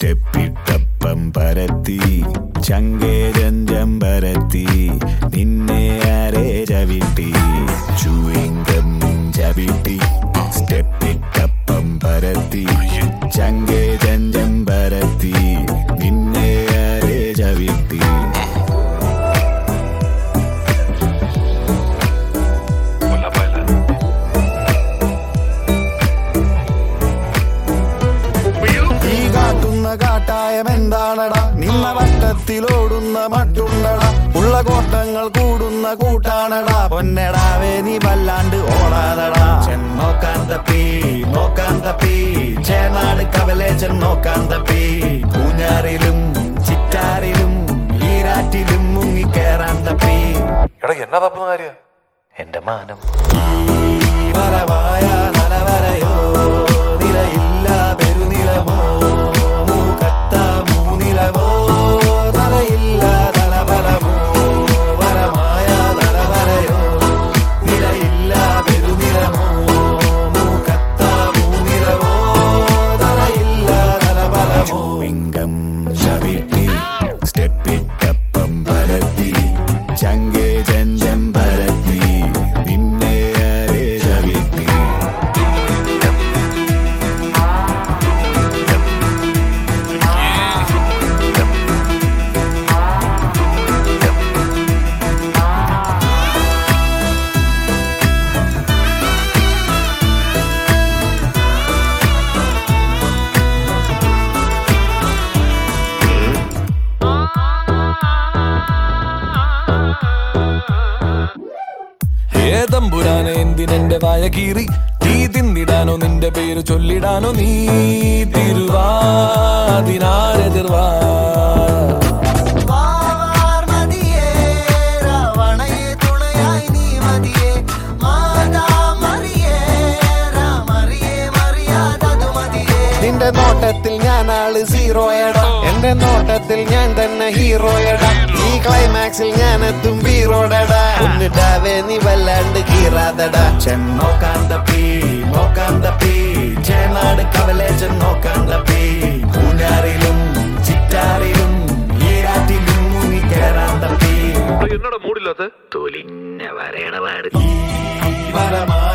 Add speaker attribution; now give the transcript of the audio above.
Speaker 1: സ്റ്റെപ്പിട്ടപ്പം പരത്തി ചങ്കേരഞ്ചം പരത്തി നിന്നെ ആരെ ചവിട്ടി ചൂയിങ്കം ചവിട്ടി സ്റ്റെപ്പിട്ടപ്പം പരത്തി ചങ്കേരഞ്ചം പരത്തി നിന്നെ ആരെ ചവിട്ടി
Speaker 2: കാട്ടായമെന്താണടാ നിന്ന വട്ടത്തിലോടുന്ന മട്ടുണ്ടടാ ഉള്ള കോട്ടങ്ങൾ കൂടുന്ന കൂട്ടാണടാ പൊന്നടാവേ നീ വല്ലാണ്ട് ഓടാതടാ ചെന്നോക്കാൻ തപ്പി ചേനാട് കവലെ ചെന്നോക്കാൻ തപ്പി പൂഞ്ഞാറിലും ചിറ്റാറിലും ഈരാറ്റിലും മുങ്ങിക്കേറാൻ തപ്പി
Speaker 3: എന്നാ തപ്പുന്ന കാര്യ
Speaker 2: എന്റെ മാനം വരവായ നലവരയോ നിലയില്ല പെരുനിലമോ സ്റ്റെപ്പിട്ടപ്പം പരത്തി ചങ്കേ ജഞ്ചം പരത്തി നിന്നെ ആരെ ചവിട്ടി
Speaker 4: തമ്പുരാനെ എന്തിനെന്റെ വായ കീറി നീ തിന്നിടാനോ നിന്റെ പേര് ചൊല്ലിടാനോ നീ തിരുവാതിനാരെതിർവാ
Speaker 2: നിന്റെ നോട്ടത്തിൽ ഞാനാള് സീറോയടാ എന്റെ നോട്ടത്തിൽ ഞാൻ തന്നെ ഹീറോയടാ ഈ ക്ലൈമാക്സിൽ ഞാൻ എത്തും ഹീറോടടാ ഒന്നിടാവേ നീ വല്ലാണ്ട് കീറാതടാ ചെന്നോക്കാൻ തപ്പി ചേനാട് കവലെ ചെന്നോക്കാൻ തപ്പി പൂഞ്ഞാറിലും ചിറ്റാറിലും ഈരാറ്റിലും മുങ്ങിക്കേറാൻ തപ്പി
Speaker 3: എന്നോട് മൂടില്ലാത്ത
Speaker 2: തൊലിഞ്ഞ വരേണ പാട്